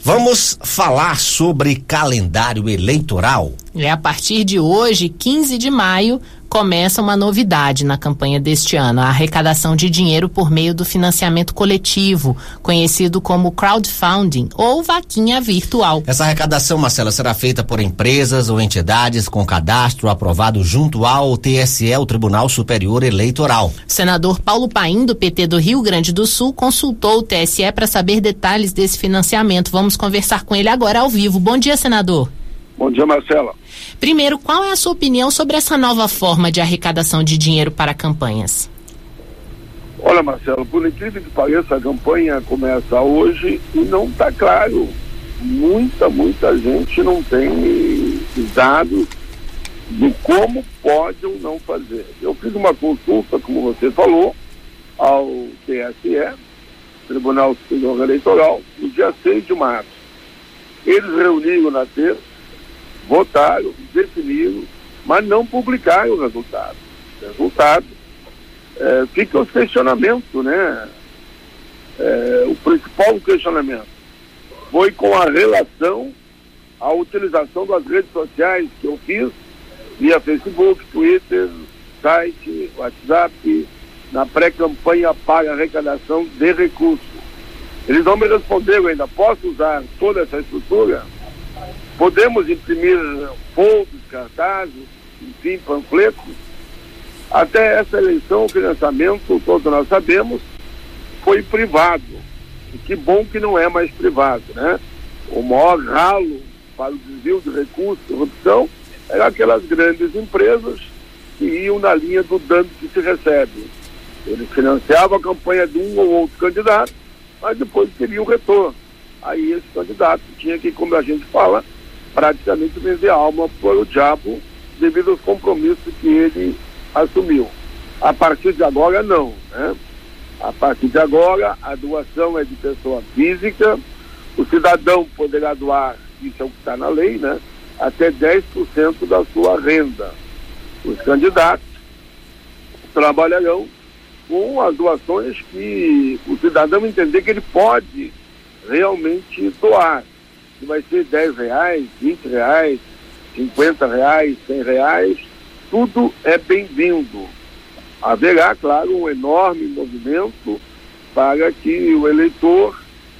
Vamos falar sobre calendário eleitoral. A partir de hoje, 15 de maio, começa uma novidade na campanha deste ano, a arrecadação de dinheiro por meio do financiamento coletivo, conhecido como crowdfunding ou vaquinha virtual. Essa arrecadação, Marcela, será feita por empresas ou entidades com cadastro aprovado junto ao TSE, o Tribunal Superior Eleitoral. O senador Paulo Paim, do PT do Rio Grande do Sul, consultou o TSE para saber detalhes desse financiamento. Vamos conversar com ele agora ao vivo. Bom dia, senador. Bom dia, Marcela. Primeiro, qual é a sua opinião sobre essa nova forma de arrecadação de dinheiro para campanhas? Olha, Marcelo, por incrível que pareça, a campanha começa hoje e não está claro. Muita gente não tem dados de como pode ou não fazer. Eu fiz uma consulta, como você falou, ao TSE, Tribunal Superior Eleitoral, no dia 6 de março. Eles reuniram na terça, votaram, definiram, mas não publicaram o resultado. Fica os questionamentos, né? O principal questionamento foi com a relação à utilização das redes sociais que eu fiz via Facebook, Twitter, site, WhatsApp, na pré-campanha para arrecadação de recursos. Eles não me responderam ainda. Posso usar toda essa estrutura? Podemos imprimir folder, cartazes, enfim, panfletos? Até essa eleição, o financiamento, todos nós sabemos, foi privado. E que bom que não é mais privado, né? O maior ralo para o desvio de recursos, corrupção, eram aquelas grandes empresas que iam na linha do dano que se recebe. Eles financiavam a campanha de um ou outro candidato, mas depois queriam o retorno. Aí esse candidato tinha que, como a gente fala, praticamente vender a alma para o diabo devido aos compromissos que ele assumiu. A partir de agora, não, né? A partir de agora, a doação é de pessoa física, o cidadão poderá doar, isso é o que está na lei, né? Até 10% da sua renda. Os candidatos trabalharão com as doações que o cidadão entender que ele pode realmente doar. Que vai ser R$10, R$20, R$50, R$100, tudo é bem-vindo. Haverá, claro, um enorme movimento para que o eleitor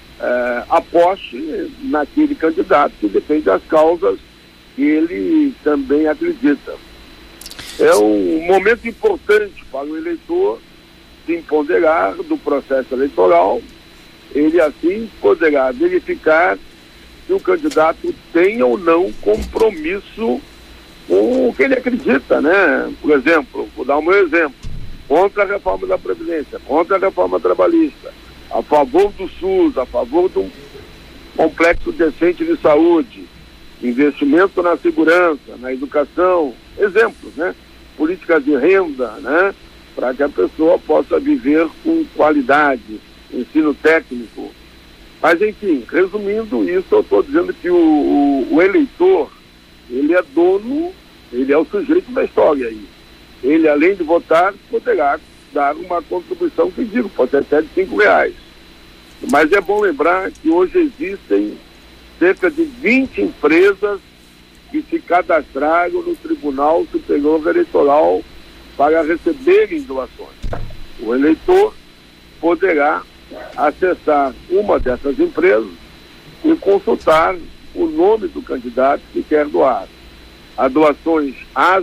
aposte naquele candidato que defende as causas que ele também acredita. É um momento importante para o eleitor se empoderar do processo eleitoral. Ele assim poderá verificar se o candidato tem ou não compromisso com o que ele acredita, né? Por exemplo, vou dar um meu exemplo, contra a reforma da Previdência, contra a reforma trabalhista, a favor do SUS, a favor de um complexo decente de saúde, investimento na segurança, na educação, exemplos, né? Políticas de renda, né? Para que a pessoa possa viver com qualidade, ensino técnico. Mas, enfim, resumindo isso, eu estou dizendo que o eleitor, ele é dono, ele é o sujeito da história aí. Ele, além de votar, poderá dar uma contribuição que digo, pode ser até de R$5. Mas é bom lembrar que hoje existem cerca de 20 empresas que se cadastraram no Tribunal Superior Eleitoral para receberem doações. O eleitor poderá acessar uma dessas empresas e consultar o nome do candidato que quer doar. As doações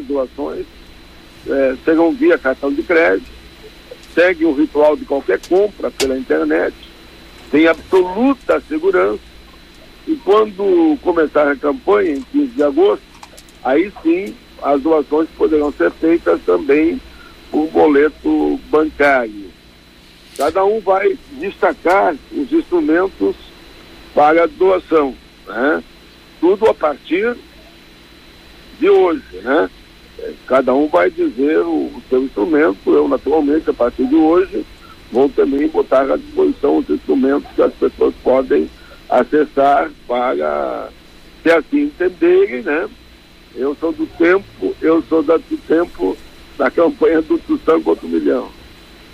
serão via cartão de crédito, segue o ritual de qualquer compra pela internet, tem absoluta segurança, e quando começar a campanha, em 15 de agosto, aí sim as doações poderão ser feitas também por boleto bancário. Cada um vai destacar os instrumentos para a doação, né? Tudo a partir de hoje, né? Cada um vai dizer o seu instrumento. Eu, naturalmente, a partir de hoje, vou também botar à disposição os instrumentos que as pessoas podem acessar para, se assim entenderem, né? Eu sou do tempo da campanha do Tostão contra o Milhão.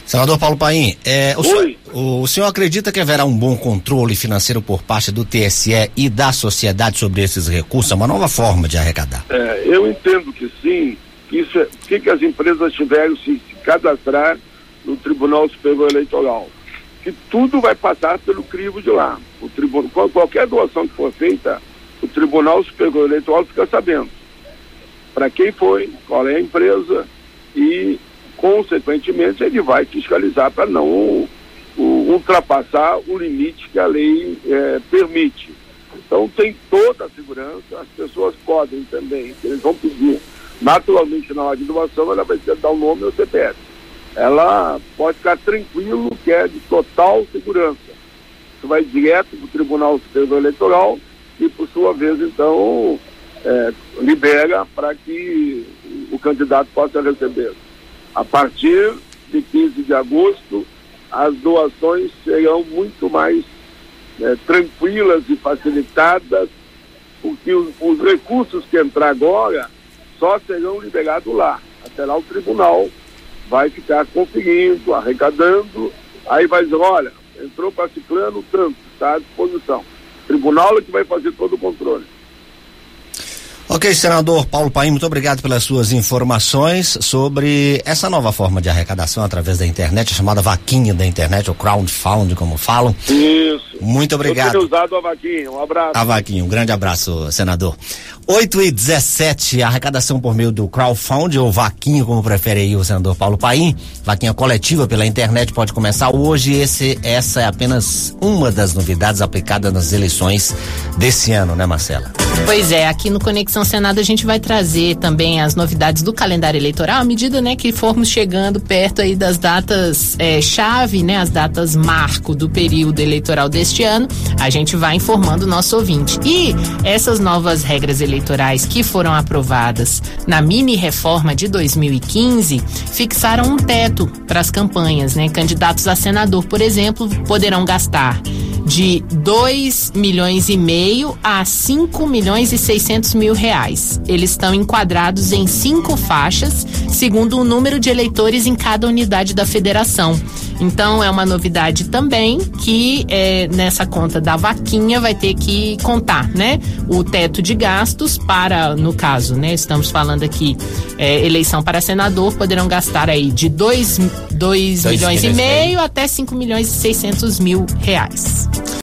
Senador Paulo Paim, o senhor acredita que haverá um bom controle financeiro por parte do TSE e da sociedade sobre esses recursos? É uma nova forma de arrecadar. Eu entendo que sim. Isso que as empresas tiveram se cadastrar no Tribunal Superior Eleitoral? Que tudo vai passar pelo crivo de lá. Qualquer doação que for feita, o Tribunal Superior Eleitoral fica sabendo para quem foi, qual é a empresa e, consequentemente, ele vai fiscalizar para não ultrapassar o limite que a lei permite. Então tem toda a segurança, as pessoas podem também, eles vão pedir, naturalmente na hora de doação ela vai ter dar o nome ao CPF. Ela pode ficar tranquilo que é de total segurança. Isso vai direto para o Tribunal Superior Eleitoral e, por sua vez, então, libera para que o candidato possa receber. A partir de 15 de agosto, as doações serão muito mais tranquilas e facilitadas, porque os recursos que entrar agora só serão liberados lá. Até lá o tribunal vai ficar conferindo, arrecadando, aí vai dizer, olha, entrou para ciclano tanto, está à disposição. O tribunal é que vai fazer todo o controle. Ok, senador Paulo Paim, muito obrigado pelas suas informações sobre essa nova forma de arrecadação através da internet, a chamada vaquinha da internet, ou crowdfunding, como falam. Isso. Muito obrigado. Eu tenho usado a vaquinha, um abraço. A vaquinha, um grande abraço, senador. 8h17, arrecadação por meio do crowdfunding, ou vaquinha, como prefere aí o senador Paulo Paim, vaquinha coletiva pela internet, pode começar hoje. Essa é apenas uma das novidades aplicadas nas eleições desse ano, né, Marcela? Pois é, aqui no Conexão Senado a gente vai trazer também as novidades do calendário eleitoral, à medida, né, que formos chegando perto aí das datas chave, né, as datas marco do período eleitoral deste ano, a gente vai informando o nosso ouvinte. E essas novas regras eleitorais que foram aprovadas na mini reforma de 2015 fixaram um teto para as campanhas, né? Candidatos a senador, por exemplo, poderão gastar de 2,5 milhões a 5 milhões e 600 mil reais. Eles estão enquadrados em 5 faixas, segundo o número de eleitores em cada unidade da federação. Então é uma novidade também que nessa conta da vaquinha vai ter que contar, né? O teto de gastos para, no caso, né? Estamos falando aqui, eleição para senador, poderão gastar aí de 2 milhões e meio até 5 milhões e 600 mil reais.